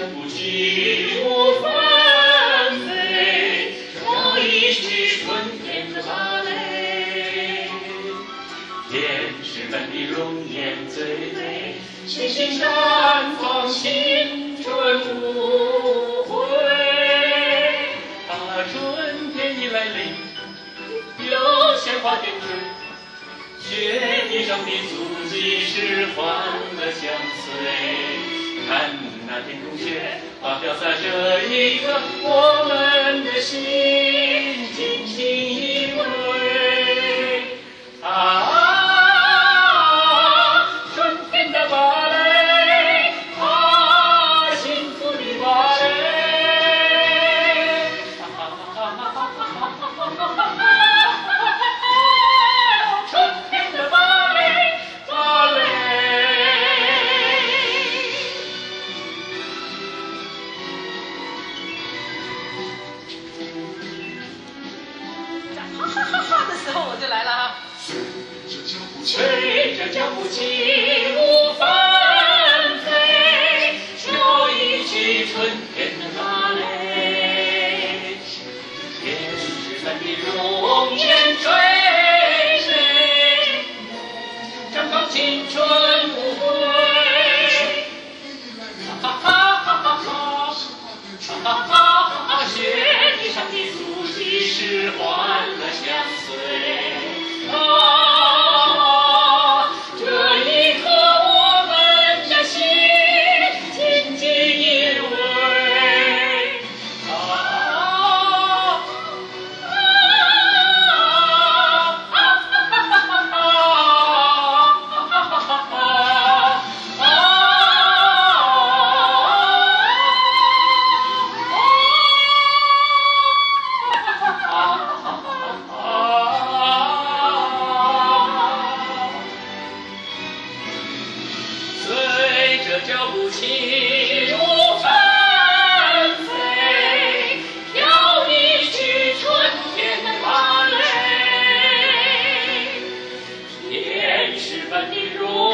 不起舞纷飞，跳一曲春天的芭蕾。天使般的容颜最美，星星绽放青春无悔。啊，春天已来临，有鲜花点缀，雪地上的足迹是欢乐相随。看那天空雪，花飘洒这一刻，我们的心轻轻依偎。啊，春天的芭蕾，啊，幸福的芭蕾。春天的芭蕾，芭蕾。 哈哈哈哈的时候我就来了啊！ 随着脚步起舞纷飞，跳一曲春天的芭蕾。天使般的容颜追随，绽放青春无悔。哈哈哈哈哈！哈哈哈！雪地上的足迹是欢乐相随。脚步起舞纷飞，跳一曲春天的芭蕾。天使般的容